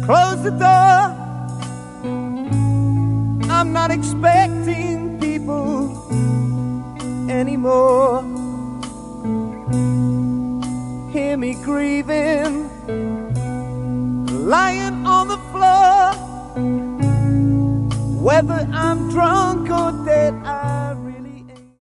close the door. I'm not expecting people anymore. Hear me grieving, lying on the floor. Whether I'm drunk or dead,